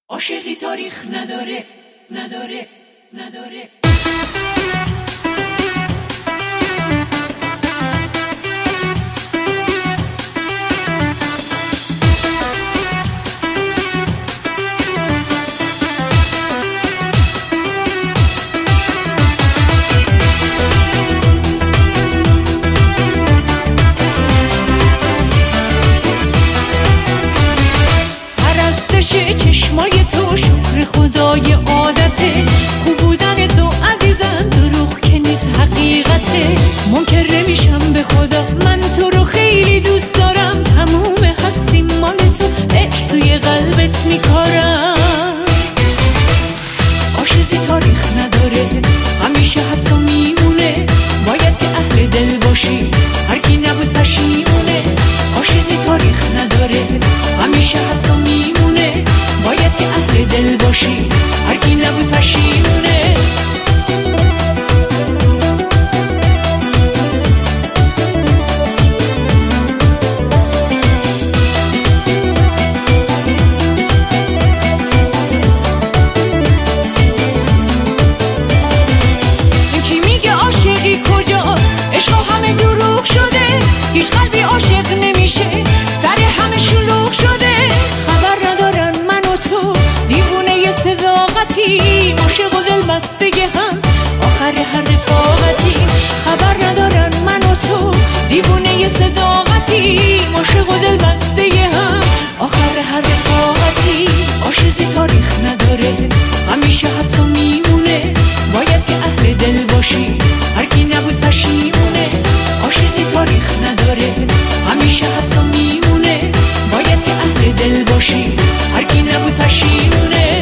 عاشقی تاریخ نداره نداره نداره. چشمای تو شکر خدای عادته، خوب بودن تو عزیزم دروغ که نیست حقیقته. منکر نمیشم به خدا، من تو رو خیلی دوست دارم، تموم هستی مال تو، عشق توی قلبت میکارم. عاشقی تاریخ نداره، همیشه هست و میمونه، باید که اهل دل باشی، هر کی نبود پشیمونه. عاشقی تاریخ نداره، همیشه هست و میمونه، باید که اهل دل باشی، هر کی نبود پشیمونه. کی میگه عاشقی کجاست؟ عشق همه دروغ شده، هیچ قلبی عاشق نمیشه، سر همه شلوغ شده. خبر ندارن من و تو دیوونه صداقتی، عاشق و دل بسته هم آخر هر رفاقتی. خبر ندارن من و تو دیوونه صداقتی، عاشق و دل بسته هم آخر هر رفاقتی. عاشقی تاریخ نداره، همیشه هست و میمونه، باید که اهل دل باشی، هر کی نبود پشیمونه. عاشقی تاریخ نداره، همیشه هست و میمونه، باید که اهل دل باشی، هر کی نبود پشیمونه.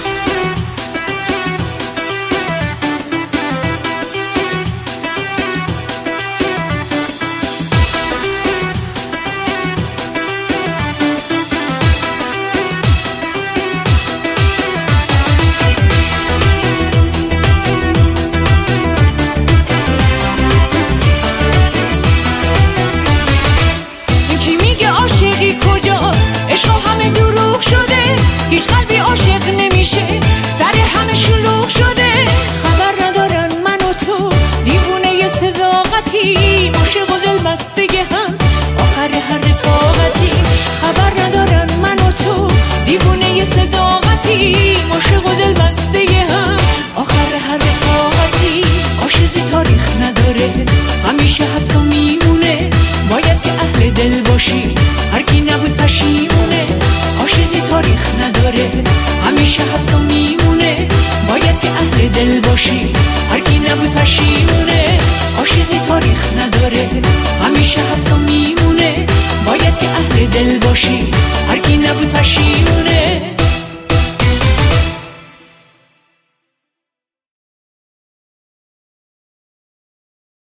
عشق همه دروغ شده، هیچ قلبی عاشق نمیشه، سر همه شلوغ شده. خبر ندارن من و تو دیوونه صداقتی، عاشق و دل بسته هم آخر هر رفاقتی. خبر ندارن من و تو دیوونه صداقتی، عاشق و دل بسته هم آخر هر رفاقتی. عاشقی تاریخ نداره، همیشه هست و میمونه، باید که اهل دل باشی، هر کی نبود پشیمونه. عاشقی تاریخ نداره، همیشه هست و میمونه، باید که اهل دل باشی، هر کی نبود پشیمونه. عاشقی تاریخ نداره، همیشه هست و میمونه، باید که اهل دل باشی، هر